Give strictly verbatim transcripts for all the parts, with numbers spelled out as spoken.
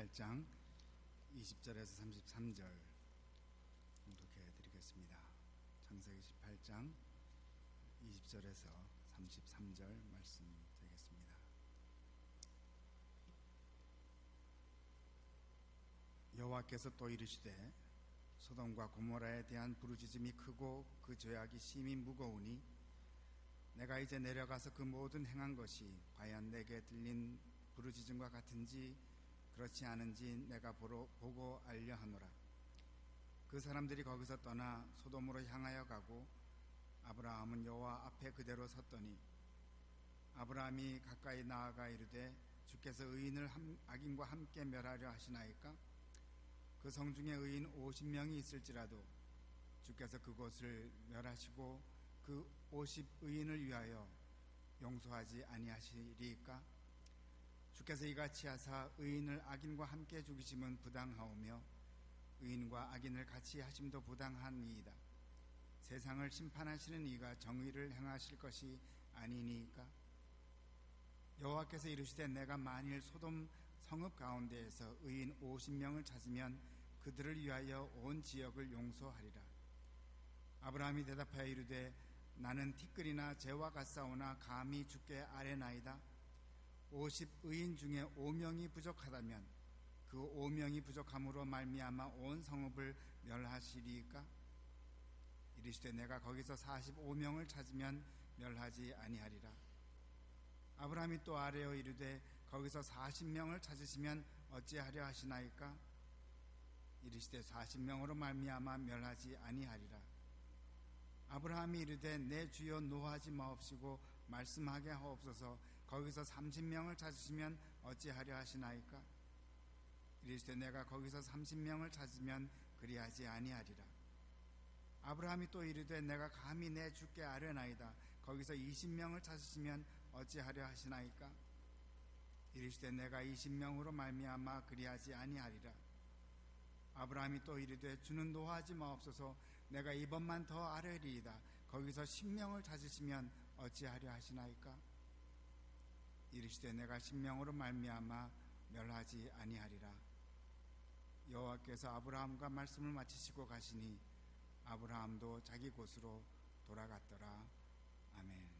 이십팔 장 이십 절에서 삼십삼 절 공독해 드리겠습니다. 창세기 십팔 장 이십 절에서 삼십삼 절 말씀 드리겠습니다. 여호와께서 또 이르시되 소돔과 고모라에 대한 부르짖음이 크고 그 죄악이 심히 무거우니 내가 이제 내려가서 그 모든 행한 것이 과연 내게 들린 부르짖음과 같은지 그렇지 않은지 내가 보러, 보고 알려 하노라. 그 사람들이 거기서 떠나 소돔으로 향하여 가고 아브라함은 여호와 앞에 그대로 섰더니 아브라함이 가까이 나아가 이르되 주께서 의인을 함, 악인과 함께 멸하려 하시나이까? 그 성 중에 의인 오십 명이 있을지라도 주께서 그곳을 멸하시고 그 오십 의인을 위하여 용서하지 아니하시리이까? 주께서 이같이 하사 의인을 악인과 함께 죽이심은 부당하오며 의인과 악인을 같이 하심도 부당하니이다. 세상을 심판하시는 이가 정의를 행하실 것이 아니니이까? 여호와께서 이르시되 내가 만일 소돔 성읍 가운데에서 의인 오십 명을 찾으면 그들을 위하여 온 지역을 용서하리라. 아브라함이 대답하여 이르되 나는 티끌이나 재와 같사오나 감히 주께 아뢰나이다. 오십 의인 중에 오 명이 부족하다면 그 오 명이 부족함으로 말미암아 온 성읍을 멸하시리이까? 이르시되 내가 거기서 사십오 명을 찾으면 멸하지 아니하리라. 아브라함이 또 아뢰어 이르되 거기서 사십 명을 찾으시면 어찌하려 하시나이까? 이르시되 사십 명으로 말미암아 멸하지 아니하리라. 아브라함이 이르되 내 주여 노하지 마옵시고 말씀하게 하옵소서. 거기서 삼십 명을 찾으시면 어찌하려 하시나이까? 이르시되 내가 거기서 삼십 명을 찾으면 그리하지 아니하리라. 아브라함이 또 이르되 내가 감히 내 주께 아뢰나이다. 거기서 이십 명을 찾으시면 어찌하려 하시나이까? 이르시되 내가 이십 명으로 말미암아 그리하지 아니하리라. 아브라함이 또 이르되 주는 노하지 마옵소서. 내가 이번만 더 아뢰리이다. 거기서 십 명을 찾으시면 어찌하려 하시나이까? 이르시되 내가 십 명으로 말미암아 멸하지 아니하리라. 여호와께서 아브라함과 말씀을 마치시고 가시니 아브라함도 자기 곳으로 돌아갔더라. 아멘.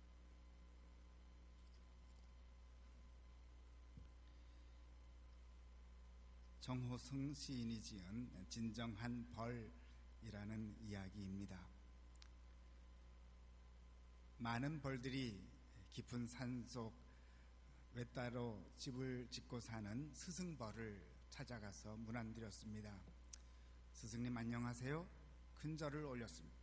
정호승 시인이 지은 진정한 벌이라는 이야기입니다. 많은 벌들이 깊은 산속 외따로 집을 짓고 사는 스승벌을 찾아가서 문안드렸습니다. 스승님 안녕하세요. 큰 절을 올렸습니다.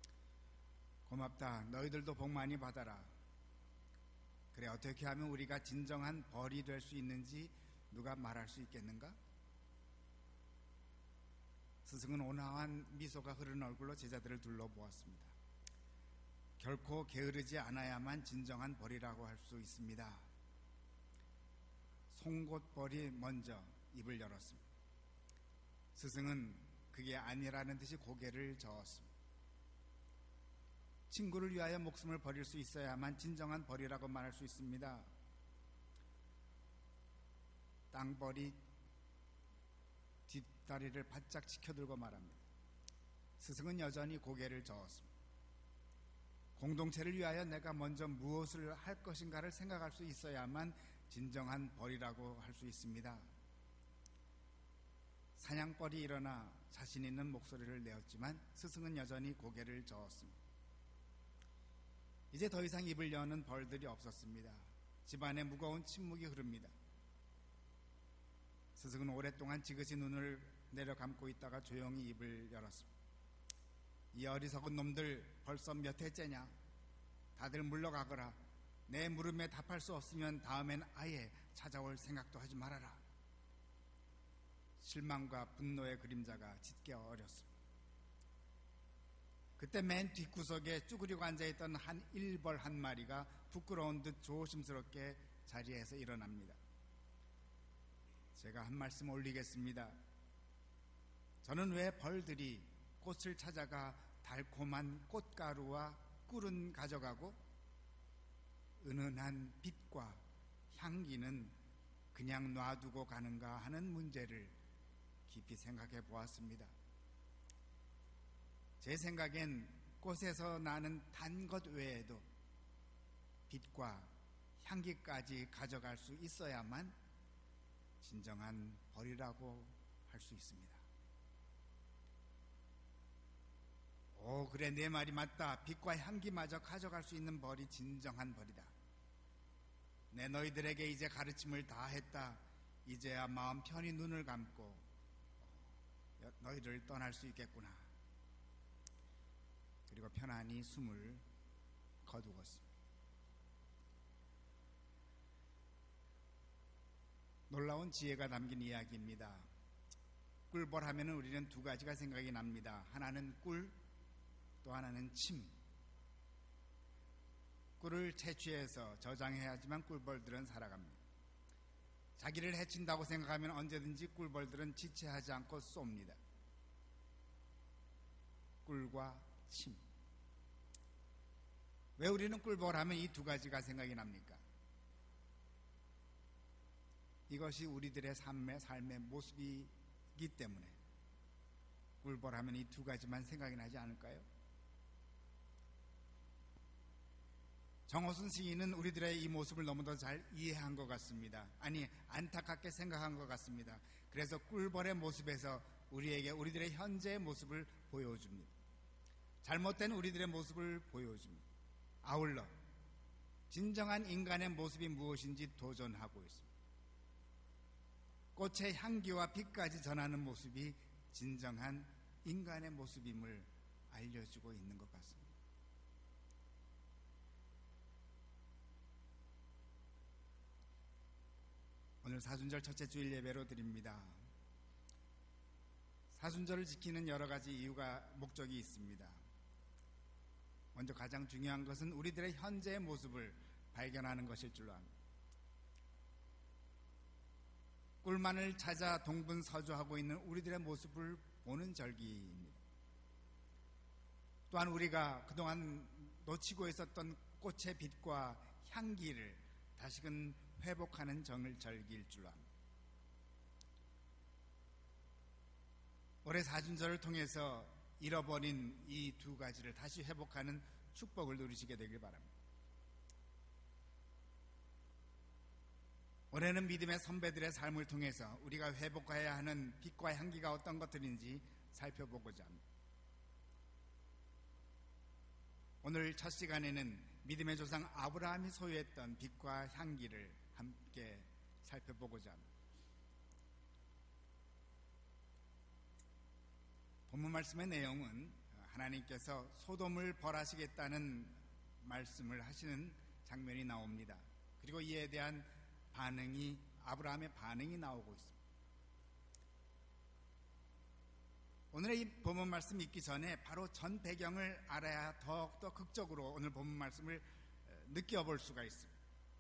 고맙다. 너희들도 복 많이 받아라. 그래, 어떻게 하면 우리가 진정한 벌이 될 수 있는지 누가 말할 수 있겠는가? 스승은 온화한 미소가 흐르는 얼굴로 제자들을 둘러보았습니다. 결코 게으르지 않아야만 진정한 벌이라고 할 수 있습니다. 송곳벌이 먼저 입을 열었습니다. 스승은 그게 아니라는 듯이 고개를 저었습니다. 친구를 위하여 목숨을 버릴 수 있어야만 진정한 벌이라고 말할 수 있습니다. 땅벌이 뒷다리를 바짝 치켜들고 말합니다. 스승은 여전히 고개를 저었습니다. 공동체를 위하여 내가 먼저 무엇을 할 것인가를 생각할 수 있어야만 진정한 벌이라고 할 수 있습니다. 사냥벌이 일어나 자신 있는 목소리를 내었지만 스승은 여전히 고개를 저었습니다. 이제 더 이상 입을 여는 벌들이 없었습니다. 집안에 무거운 침묵이 흐릅니다. 스승은 오랫동안 지그시 눈을 내려 감고 있다가 조용히 입을 열었습니다. 이 어리석은 놈들 벌써 몇 해째냐? 다들 물러가거라. 내 물음에 답할 수 없으면 다음엔 아예 찾아올 생각도 하지 말아라. 실망과 분노의 그림자가 짙게 어렸습니다. 그때 맨 뒷구석에 쭈그리고 앉아있던 한 일벌 한 마리가 부끄러운 듯 조심스럽게 자리에서 일어납니다. 제가 한 말씀 올리겠습니다. 저는 왜 벌들이 꽃을 찾아가 달콤한 꽃가루와 꿀은 가져가고 은은한 빛과 향기는 그냥 놔두고 가는가 하는 문제를 깊이 생각해 보았습니다. 제 생각엔 꽃에서 나는 단 것 외에도 빛과 향기까지 가져갈 수 있어야만 진정한 벌이라고 할 수 있습니다. 오, 그래, 내 말이 맞다. 빛과 향기마저 가져갈 수 있는 벌이 진정한 벌이다. 내 너희들에게 이제 가르침을 다 했다. 이제야 마음 편히 눈을 감고 너희를 떠날 수 있겠구나. 그리고 편안히 숨을 거두었습니다. 놀라운 지혜가 담긴 이야기입니다. 꿀벌 하면 우리는 두 가지가 생각이 납니다. 하나는 꿀, 또 하나는 침. 꿀을 채취해서 저장해야지만 꿀벌들은 살아갑니다. 자기를 해친다고 생각하면 언제든지 꿀벌들은 지체하지 않고 쏩니다. 꿀과 침. 왜 우리는 꿀벌 하면 이 두 가지가 생각이 납니까? 이것이 우리들의 삶의, 삶의 모습이기 때문에 꿀벌 하면 이 두 가지만 생각이 나지 않을까요? 정호순 시인은 우리들의 이 모습을 너무도 잘 이해한 것 같습니다. 아니, 안타깝게 생각한 것 같습니다. 그래서 꿀벌의 모습에서 우리에게 우리들의 현재의 모습을 보여줍니다. 잘못된 우리들의 모습을 보여줍니다. 아울러 진정한 인간의 모습이 무엇인지 도전하고 있습니다. 꽃의 향기와 빛까지 전하는 모습이 진정한 인간의 모습임을 알려주고 있는 것 같습니다. 오늘 사순절 첫째 주일 예배로 드립니다. 사순절을 지키는 여러 가지 이유가, 목적이 있습니다. 먼저 가장 중요한 것은 우리들의 현재의 모습을 발견하는 것일 줄로 압니다. 꿀만을 찾아 동분서주하고 있는 우리들의 모습을 보는 절기입니다. 또한 우리가 그동안 놓치고 있었던 꽃의 빛과 향기를 다시금 회복하는 정을 절기일 줄로 압니다. 올해 사순절을 통해서 잃어버린 이 두 가지를 다시 회복하는 축복을 누리시게 되길 바랍니다. 올해는 믿음의 선배들의 삶을 통해서 우리가 회복해야 하는 빛과 향기가 어떤 것들인지 살펴보고자 합니다. 오늘 첫 시간에는 믿음의 조상 아브라함이 소유했던 빛과 향기를 함께 살펴보고자 합니다. 본문 말씀의 내용은 하나님께서 소돔을 벌하시겠다는 말씀을 하시는 장면이 나옵니다. 그리고 이에 대한 반응이, 아브라함의 반응이 나오고 있습니다. 오늘의 이 본문 말씀 읽기 전에 바로 전 배경을 알아야 더욱더 극적으로 오늘 본문 말씀을 느껴볼 수가 있습니다.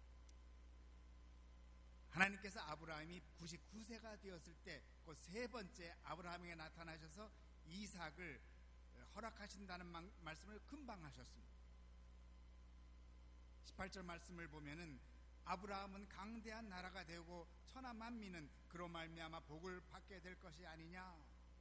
하나님께서 아브라함이 구십구 세가 되었을 때 그 세 번째 아브라함에게 나타나셔서 이삭을 허락하신다는 말씀을 금방 하셨습니다. 십팔 절 말씀을 보면은 아브라함은 강대한 나라가 되고 천하 만민은 그로 말미암아 복을 받게 될 것이 아니냐.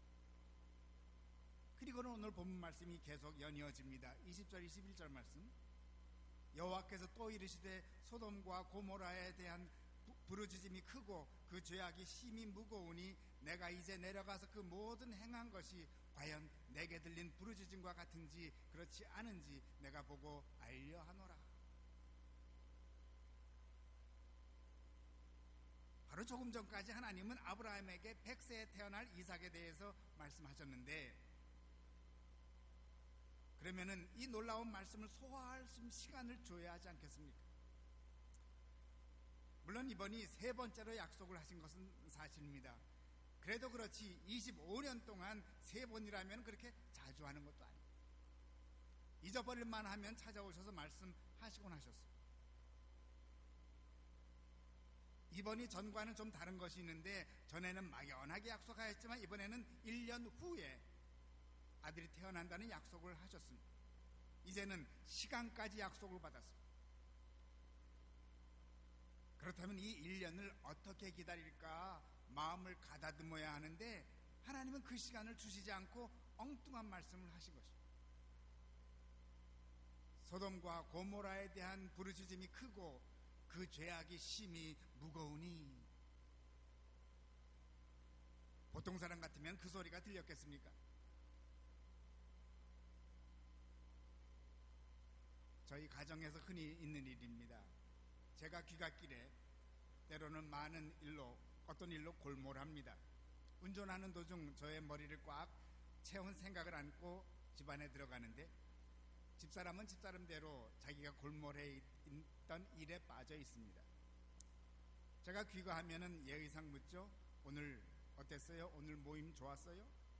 그리고는 오늘 본문 말씀이 계속 연이어집니다. 이십 절 이십일 절 말씀. 여호와께서 또 이르시되 소돔과 고모라에 대한 부르짖음이 크고 그 죄악이 심히 무거우니 내가 이제 내려가서 그 모든 행한 것이 과연 내게 들린 부르짖음과 같은지 그렇지 않은지 내가 보고 알려하노라. 바로 조금 전까지 하나님은 아브라함에게 백 세에 태어날 이삭에 대해서 말씀하셨는데, 그러면은 이 놀라운 말씀을 소화할 수 있는 시간을 줘야 하지 않겠습니까? 물론 이번이 세 번째로 약속을 하신 것은 사실입니다. 그래도 그렇지 이십오 년 동안 세 번이라면 그렇게 자주 하는 것도 아니고 잊어버릴만 하면 찾아오셔서 말씀하시곤 하셨습니다. 이번이 전과는 좀 다른 것이 있는데, 전에는 막연하게 약속하였지만 이번에는 일 년 후에 아들이 태어난다는 약속을 하셨습니다. 이제는 시간까지 약속을 받았습니다. 그렇다면 이 일 년을 어떻게 기다릴까 마음을 가다듬어야 하는데 하나님은 그 시간을 주시지 않고 엉뚱한 말씀을 하신 것입니다. 소돔과 고모라에 대한 부르짖음이 크고 그 죄악이 심히 무거우니. 보통 사람 같으면 그 소리가 들렸겠습니까? 저희 가정에서 흔히 있는 일입니다. 제가 귀갓길에 때로는 많은 일로 어떤 일로 골몰합니다. 운전하는 도중 저의 머리를 꽉 채운 생각을 안고 집안에 들어가는데 집사람은 집사람대로 자기가 골몰해 있던 일에 빠져 있습니다. 제가 귀가하면은 예의상 묻죠. 오늘 어땠어요? 오늘 모임 좋았어요?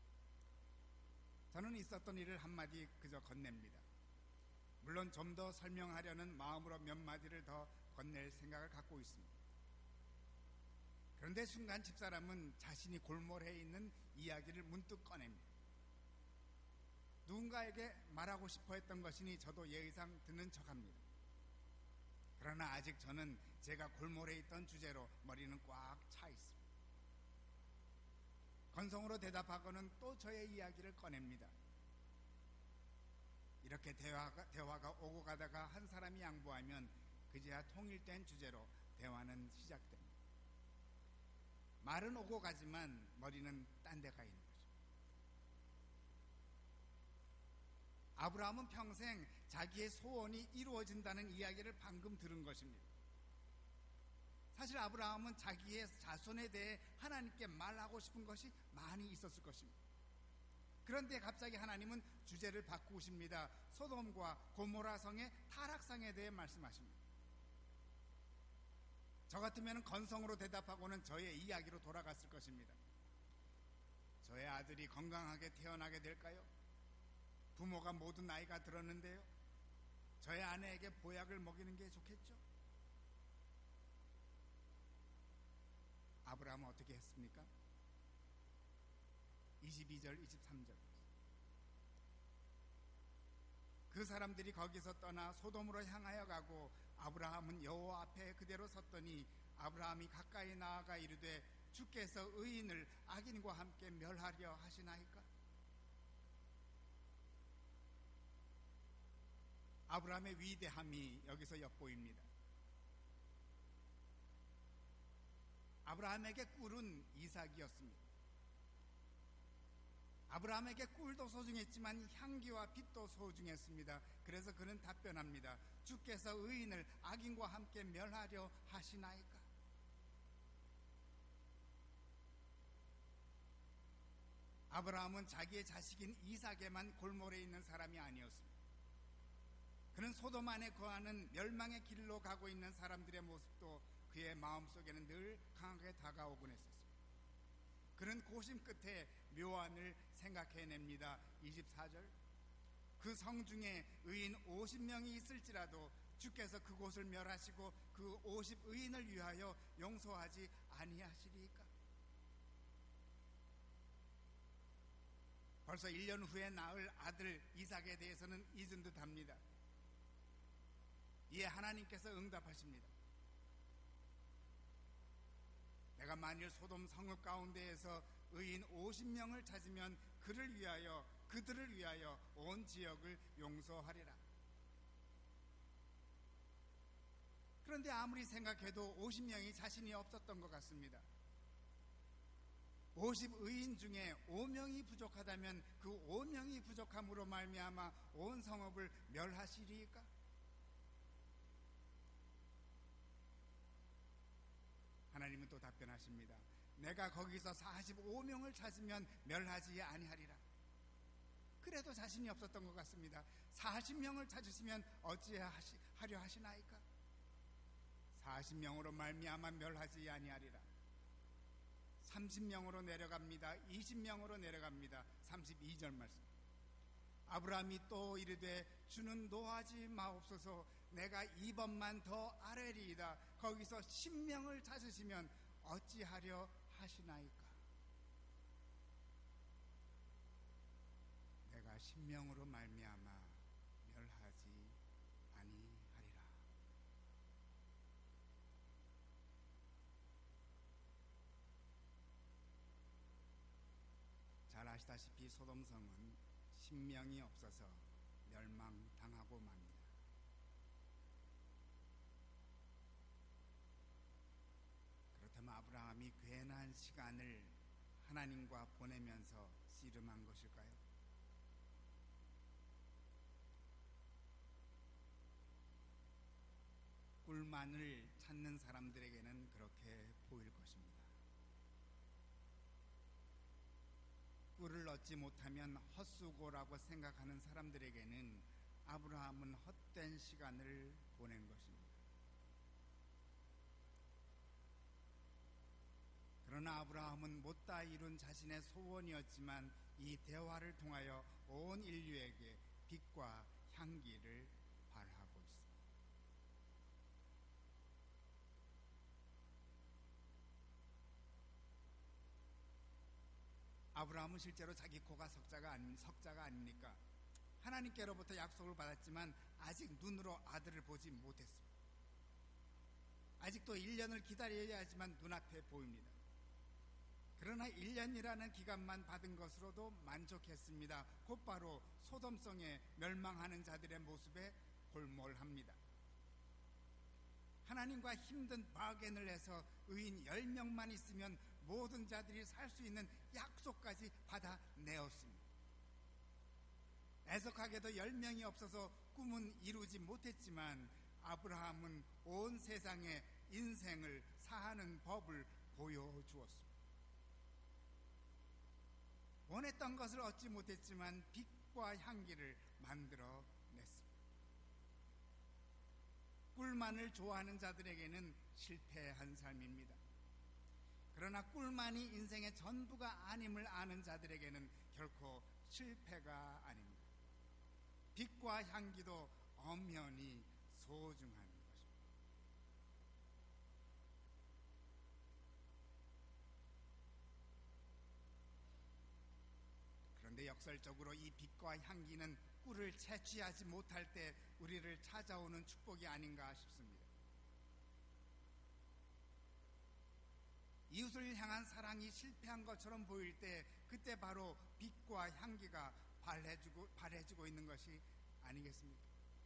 저는 있었던 일을 한마디 그저 건넵니다. 물론 좀 더 설명하려는 마음으로 몇 마디를 더 건넬 생각을 갖고 있습니다. 그런데 순간 집사람은 자신이 골몰해 있는 이야기를 문득 꺼냅니다. 누군가에게 말하고 싶어 했던 것이니 저도 예의상 듣는 척합니다. 그러나 아직 저는 제가 골몰해 있던 주제로 머리는 꽉 차 있습니다. 건성으로 대답하고는 또 저의 이야기를 꺼냅니다. 이렇게 대화가, 대화가 오고 가다가 한 사람이 양보하면 그제야 통일된 주제로 대화는 시작됩니다. 말은 오고 가지만 머리는 딴 데 가 있는 거죠. 아브라함은 평생 자기의 소원이 이루어진다는 이야기를 방금 들은 것입니다. 사실 아브라함은 자기의 자손에 대해 하나님께 말하고 싶은 것이 많이 있었을 것입니다. 그런데 갑자기 하나님은 주제를 바꾸십니다. 소돔과 고모라 성의 타락상에 대해 말씀하십니다. 저 같으면 건성으로 대답하고는 저의 이야기로 돌아갔을 것입니다. 저의 아들이 건강하게 태어나게 될까요? 부모가 모두 나이가 들었는데요. 저의 아내에게 보약을 먹이는 게 좋겠죠? 아브라함은 어떻게 했습니까? 이십이 절, 이십삼 절. 그 사람들이 거기서 떠나 소돔으로 향하여 가고 아브라함은 여호와 앞에 그대로 섰더니 아브라함이 가까이 나아가 이르되 주께서 의인을 악인과 함께 멸하려 하시나이까? 아브라함의 위대함이 여기서 엿보입니다. 아브라함에게 꿀은 이삭이었습니다. 아브라함에게 꿀도 소중했지만 향기와 빛도 소중했습니다. 그래서 그는 답변합니다. 주께서 의인을 악인과 함께 멸하려 하시나이까? 아브라함은 자기의 자식인 이삭에만 골몰해 있는 사람이 아니었습니다. 그는 소돔 안에 거하는 멸망의 길로 가고 있는 사람들의 모습도 그의 마음속에는 늘 강하게 다가오곤 했었습니다. 그는 고심 끝에 묘안을 생각해냅니다. 이십사 절. 그 성 중에 의인 오십 명이 있을지라도 주께서 그곳을 멸하시고 그 오십 의인을 위하여 용서하지 아니하시리까? 벌써 일 년 후에 낳을 아들 이삭에 대해서는 잊은 듯합니다. 이에 하나님께서 응답하십니다. 내가 만일 소돔 성읍 가운데에서 의인 오십 명을 찾으면 그를 위하여 그들을 위하여 온 지역을 용서하리라. 그런데 아무리 생각해도 오십 명이 자신이 없었던 것 같습니다. 오십 의인 중에 오 명이 부족하다면 그 오 명이 부족함으로 말미암아 온 성읍을 멸하시리까? 하나님은 또 답변하십니다. 내가 거기서 사십오 명을 찾으면 멸하지 아니하리라. 그래도 자신이 없었던 것 같습니다. 사십 명을 찾으시면 어찌하려 하시나이까? 사십 명으로 말미암아 멸하지 아니하리라. 삼십 명으로 내려갑니다. 이십 명으로 내려갑니다. 삼십이 절 말씀. 아브라함이 또 이르되 주는 노하지 마옵소서. 내가 이 번만 더 아뢰리이다. 거기서 십 명을 찾으시면 어찌하려 하시나이까? 내가 십 명으로 말미암아 멸하지 아니하리라. 아시다시피 소돔성은 신명이 없어서 멸망당하고 맙니다. 그렇다면 아브라함이 괜한 시간을 하나님과 보내면서 씨름한 것일까요? 꿀만을 찾는 사람들에게는 그렇게 보일 것입니다. 꿀을 얻지 못하면 헛수고라고 생각하는 사람들에게는 아브라함은 헛된 시간을 보낸 것입니다. 그러나 아브라함은 못다 이룬 자신의 소원이었지만 이 대화를 통하여 온 인류에게 빛과 향기를 발하고 있습니다. 아브라함은 실제로 자기 코가 석자가, 아니, 석자가 아닙니까? 하나님께로부터 약속을 받았지만 아직 눈으로 아들을 보지 못했습니다. 아직도 일 년을 기다려야 하지만 눈앞에 보입니다. 그러나 일 년이라는 기간만 받은 것으로도 만족했습니다. 곧바로 소돔성에 멸망하는 자들의 모습에 골몰합니다. 하나님과 힘든 바겐을 해서 의인 열 명만 있으면 모든 자들이 살 수 있는 약속까지 받아내었습니다. 애석하게도 열 명이 없어서 꿈은 이루지 못했지만 아브라함은 온 세상에 인생을 사하는 법을 보여주었습니다. 원했던 것을 얻지 못했지만 빛과 향기를 만들어냈습니다. 꿀만을 좋아하는 자들에게는 실패한 삶입니다. 그러나 꿀만이 인생의 전부가 아님을 아는 자들에게는 결코 실패가 아닙니다. 빛과 향기도 엄연히 소중한 것입니다. 그런데 역설적으로 이 빛과 향기는 꿀을 채취하지 못할 때 우리를 찾아오는 축복이 아닌가 싶습니다. 이웃을 향한 사랑이 실패한 것처럼 보일 때 그때 바로 빛과 향기가 발해지고, 발해지고 있는 것이 아니겠습니까?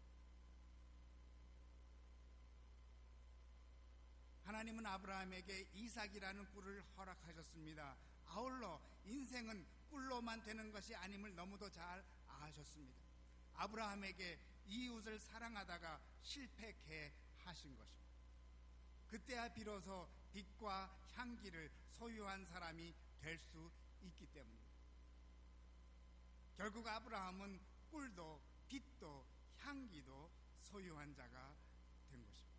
하나님은 아브라함에게 이삭이라는 꿀을 허락하셨습니다. 아울러 인생은 꿀로만 되는 것이 아님을 너무도 잘 아셨습니다. 아브라함에게 이웃을 사랑하다가 실패케 하신 것입니다. 그때야 비로소 빛과 향기를 소유한 사람이 될 수 있기 때문입니다. 결국 아브라함은 꿀도 빛도 향기도 소유한 자가 된 것입니다.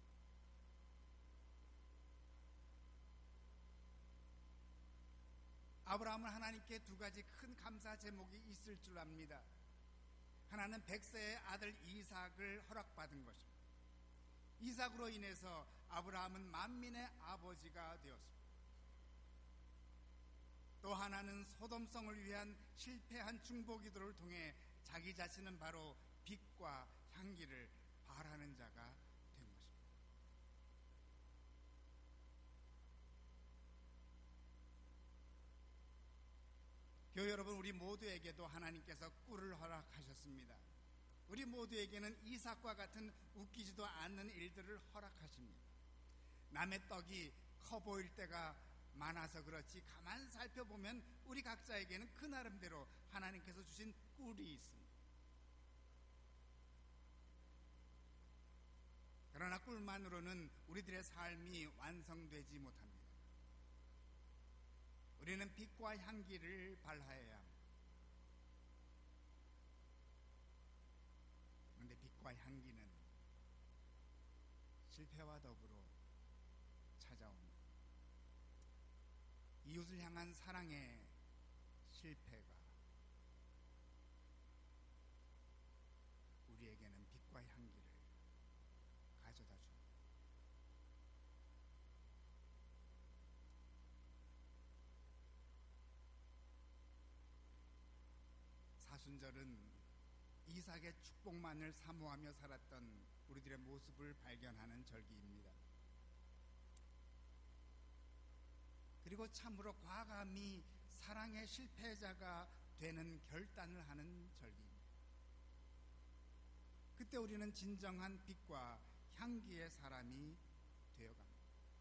아브라함은 하나님께 두 가지 큰 감사 제목이 있을 줄 압니다. 하나는 백세의 아들 이삭을 허락받은 것입니다. 이삭으로 인해서 아브라함은 만민의 아버지가 되었습니다. 또 하나는 소돔성을 위한 실패한 중보기도를 통해 자기 자신은 바로 빛과 향기를 발하는 자가 된 것입니다. 교회 여러분, 우리 모두에게도 하나님께서 꿀을 허락하셨습니다. 우리 모두에게는 이삭과 같은 웃기지도 않는 일들을 허락하십니다. 남의 떡이 커 보일 때가 많아서 그렇지 가만 살펴보면 우리 각자에게는 그 나름대로 하나님께서 주신 꿀이 있습니다. 그러나 꿀만으로는 우리들의 삶이 완성되지 못합니다. 우리는 빛과 향기를 발하여야 합니다. 그런데 빛과 향기는 실패와 더불어 찾아옵니다. 이웃을 향한 사랑의 실패가 우리에게는 빛과 향기를 가져다 줍니다. 사순절은 이삭의 축복만을 사모하며 살았던 우리들의 모습을 발견하는 절기입니다. 그리고 참으로 과감히 사랑의 실패자가 되는 결단을 하는 절기입니다. 그때 우리는 진정한 빛과 향기의 사람이 되어갑니다.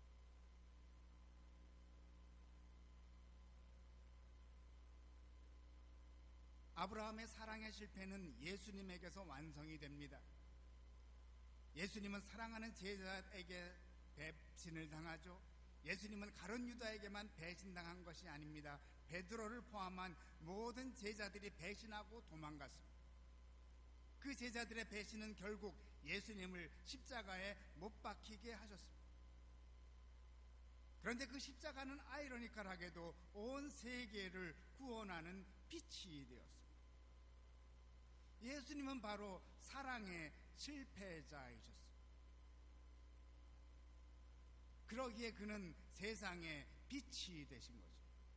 아브라함의 사랑의 실패는 예수님에게서 완성이 됩니다. 예수님은 사랑하는 제자에게 배신을 당하죠. 예수님은 가룟 유다에게만 배신당한 것이 아닙니다. 베드로를 포함한 모든 제자들이 배신하고 도망갔습니다. 그 제자들의 배신은 결국 예수님을 십자가에 못 박히게 하셨습니다. 그런데 그 십자가는 아이러니컬하게도 온 세계를 구원하는 빛이 되었습니다. 예수님은 바로 사랑의 실패자이셨습니다. 그러기에 그는 세상의 빛이 되신 거죠.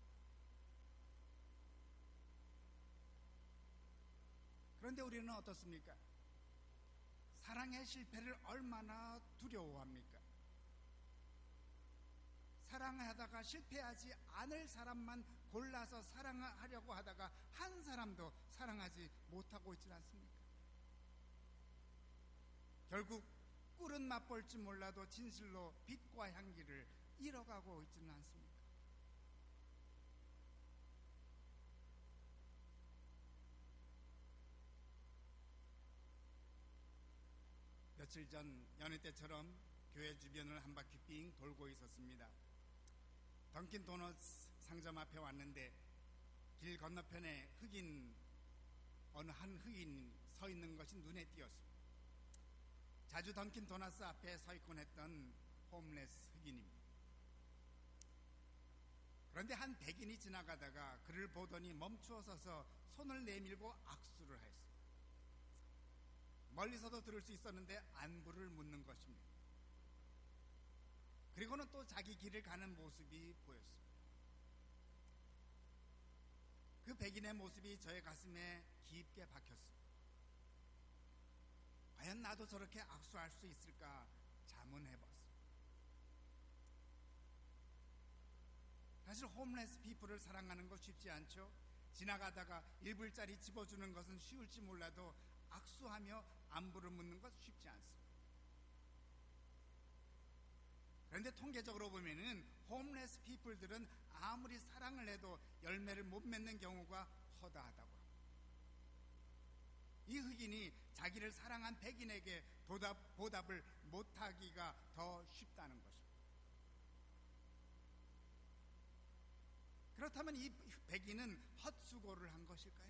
그런데 우리는 어떻습니까? 사랑의 실패를 얼마나 두려워합니까? 사랑하다가 실패하지 않을 사람만 골라서 사랑하려고 하다가 한 사람도 사랑하지 못하고 있지 않습니까? 결국 꿀은 맛볼지 몰라도 진실로 빛과 향기를 잃어가고 있지는 않습니까? 며칠 전 연휴 때처럼 교회 주변을 한 바퀴 삥 돌고 있었습니다. 던킨 도너츠 상점 앞에 왔는데 길 건너편에 흑인 어느 한 흑인이 서 있는 것이 눈에 띄었습니다. 자주 던킨 도너츠 앞에 서 있곤 했던 홈레스 흑인입니다. 그런데 한 백인이 지나가다가 그를 보더니 멈추어 서서 손을 내밀고 악수를 했습니다. 멀리서도 들을 수 있었는데 안부를 묻는 것입니다. 그리고는 또 자기 길을 가는 모습이 보였습니다. 그 백인의 모습이 저의 가슴에 깊게 박혔습니다. 과연 나도 저렇게 악수할 수 있을까 자문해봤습니다. 사실 홈레스 피플을 사랑하는 것 쉽지 않죠. 지나가다가 일 불짜리 집어주는 것은 쉬울지 몰라도 악수하며 안부를 묻는 것 쉽지 않습니다. 그런데 통계적으로 보면은 홈레스 피플들은 아무리 사랑을 해도 열매를 못 맺는 경우가 허다하다고 합니다. 이 흑인이 자기를 사랑한 백인에게 보답, 보답을 못하기가 더 쉽다는 것입니다. 그렇다면 이 백인은 헛수고를 한 것일까요?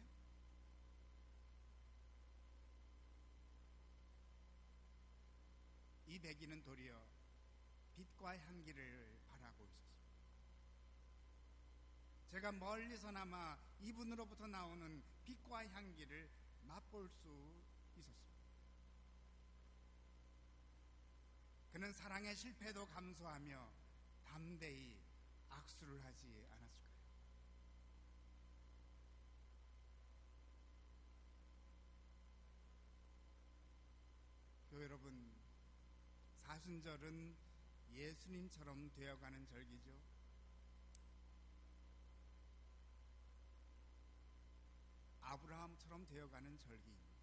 이 백인은 도리어 빛과 향기를 바라고 있었습니다. 제가 멀리서나마 이분으로부터 나오는 빛과 향기를 맛볼 수 있었습니다. 그는 사랑의 실패도 감수하며 담대히 악수를 하지 않았을까요? 교회 여러분, 사순절은 예수님처럼 되어가는 절기죠. 아브라함처럼 되어가는 절기입니다.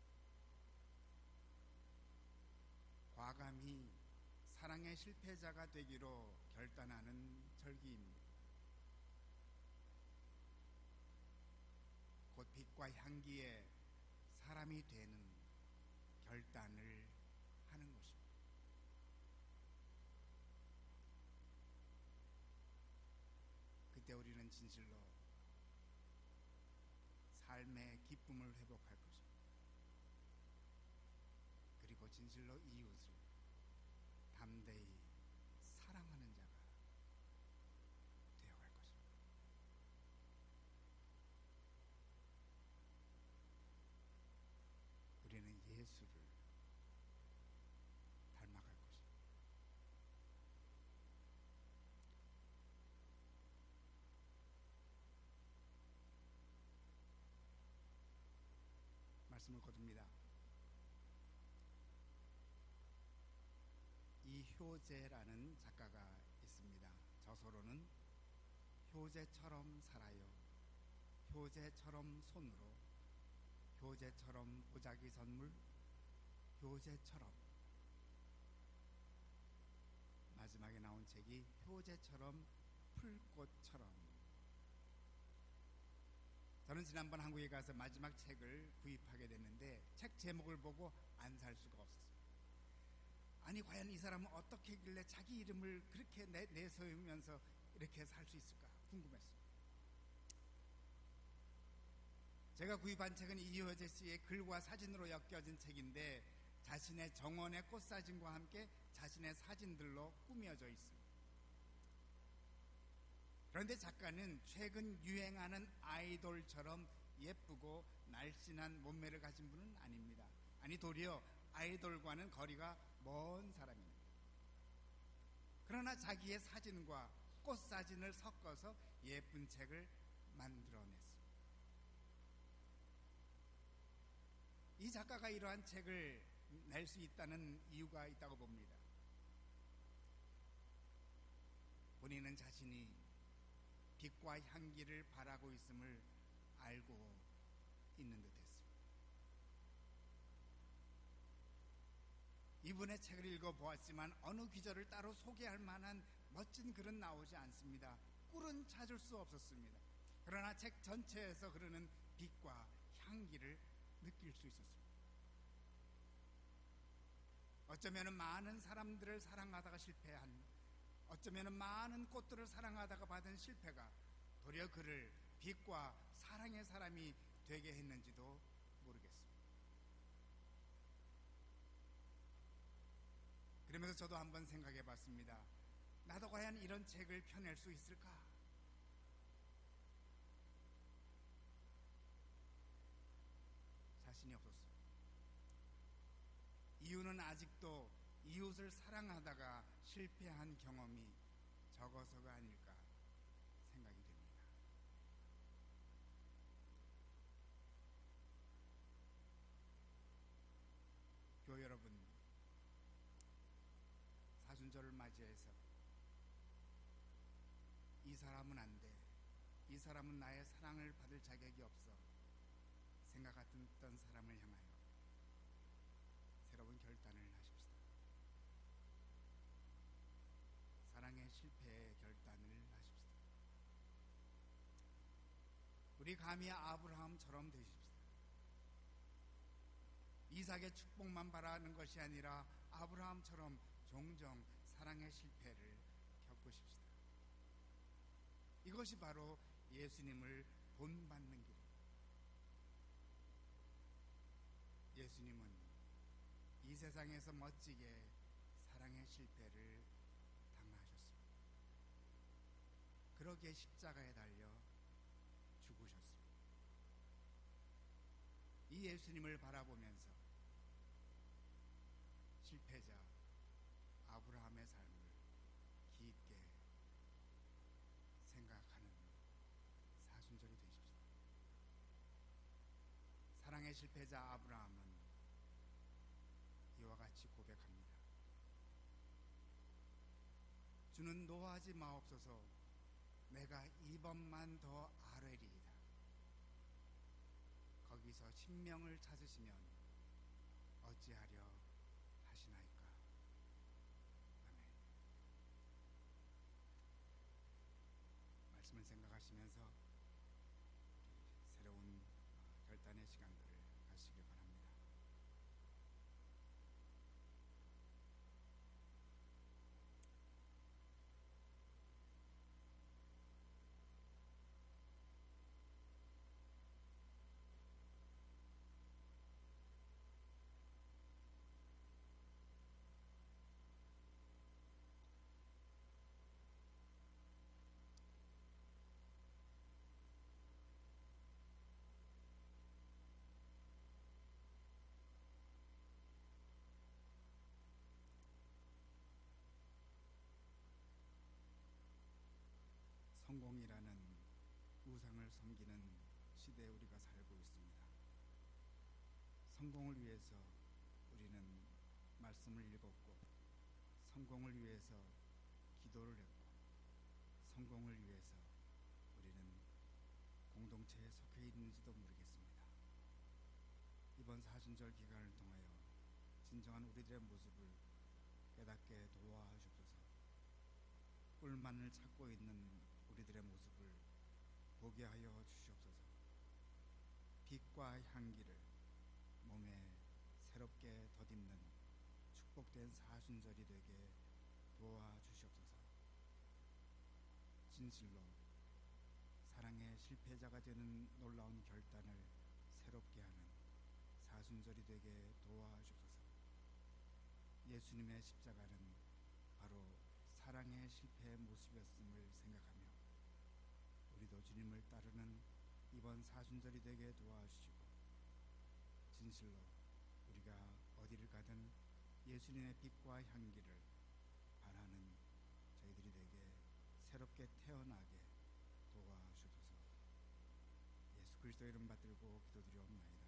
과감히 사랑의 실패자가 되기로 결단하는 절기입니다. 곧 빛과 향기의 사람이 되는 결단을 하는 것입니다. 그때 우리는 진실로 삶의 기쁨을 회복할 것입니다. 그리고 진실로 이웃을 담대히 사랑하는 자가 되어갈 것입니다. 우리는 예수를 닮아갈 것입니다. 말씀을 거둡니다. 이효재라는 작가가 있습니다. 저서로는 효재처럼 살아요, 효제처럼 손으로, 효제처럼 보자기 선물, 효제처럼. 마지막에 나온 책이 효제처럼 풀꽃처럼. 저는 지난번 한국에 가서 마지막 책을 구입하게 됐는데 책 제목을 보고 안 살 수가 없었어요. 아니 과연 이 사람은 어떻게 길래 자기 이름을 그렇게 내, 내세우면서 이렇게 살 수 있을까 궁금했어요. 제가 구입한 책은 이효재 씨의 글과 사진으로 엮여진 책인데 자신의 정원의 꽃사진과 함께 자신의 사진들로 꾸며져 있습니다. 그런데 작가는 최근 유행하는 아이돌처럼 예쁘고 날씬한 몸매를 가진 분은 아닙니다. 아니 도리어 아이돌과는 거리가 먼 사람입니다. 그러나 자기의 사진과 꽃사진을 섞어서 예쁜 책을 만들어냈습니다. 이 작가가 이러한 책을 낼 수 있다는 이유가 있다고 봅니다. 본인은 자신이 빛과 향기를 바라고 있음을 알고 있는 듯했습니다. 이분의 책을 읽어보았지만 어느 귀절을 따로 소개할 만한 멋진 글은 나오지 않습니다. 꿀은 찾을 수 없었습니다. 그러나 책 전체에서 흐르는 빛과 향기를 느낄 수 있었습니다. 어쩌면 많은 사람들을 사랑하다가 실패한, 어쩌면 많은 꽃들을 사랑하다가 받은 실패가 도리어 그를 빛과 사랑의 사람이 되게 했는지도 모르겠습니다. 그러면서 저도 한번 생각해 봤습니다. 나도 과연 이런 책을 펴낼 수 있을까? 자신이 없었습니다. 이유는 아직도 이웃을 사랑하다가 실패한 경험이 적어서가 아닐까 생각이 됩니다. 교회 여러분, 사순절을 맞이해서 이 사람은 안 돼, 이 사람은 나의 사랑을 받을 자격이 없어 생각했던 사람을 향하여 새로운 결단을 하십시다. 사랑의 실패의 결단을 하십시다. 우리 감히 아브라함처럼 되십시다. 이삭의 축복만 바라는 것이 아니라 아브라함처럼 종종 사랑의 실패를 겪으십시다. 이것이 바로 예수님을 본받는 길입니다. 예수님은 이 세상에서 멋지게 사랑의 실패를 당하셨습니다. 그러기에 십자가에 달려 죽으셨습니다. 이 예수님을 바라보면서 실패자 아브라함의 삶을 깊게 생각하는 사순절이 되십시오. 사랑의 실패자 아브라함은 이와 같이 고백합니다. 주는 노하지 마옵소서. 내가 이번만 더 아뢰리이다. 거기서 신명을 찾으시면 어찌하려 하시나이까. 아멘. 말씀을 생각하시면서 우리 새로운 결단의 시간들을 가시길 바랍니다. 성공이라는 우상을 섬기는 시대에 우리가 살고 있습니다. 성공을 위해서 우리는 말씀을 읽었고, 성공을 위해서 기도를 했고, 성공을 위해서 우리는 공동체에 속 있는지도 모르겠습니다. 이번 사순절 기간을 통하여 진정한 우리들의 모습을 깨닫게 도와주옵소서. 꿀만을 찾고 있는 우리들의 모습을 보게 하여 주시옵소서. 빛과 향기를 몸에 새롭게 덧입는 축복된 사순절이 되게 도와주시옵소서. 진실로 사랑의 실패자가 되는 놀라운 결단을 새롭게 하는 사순절이 되게 도와주옵소서. 예수님의 십자가는 바로 사랑의 실패의 모습이었음을 생각하며 우리도 주님을 따르는 이번 사순절이 되게 도와주시고, 진실로 우리가 어디를 가든 예수님의 빛과 향기를 발하는 저희들이 되게 새롭게 태어나게 도와주소서. 예수 그리스도의 이름 받들고 기도드리옵나이다.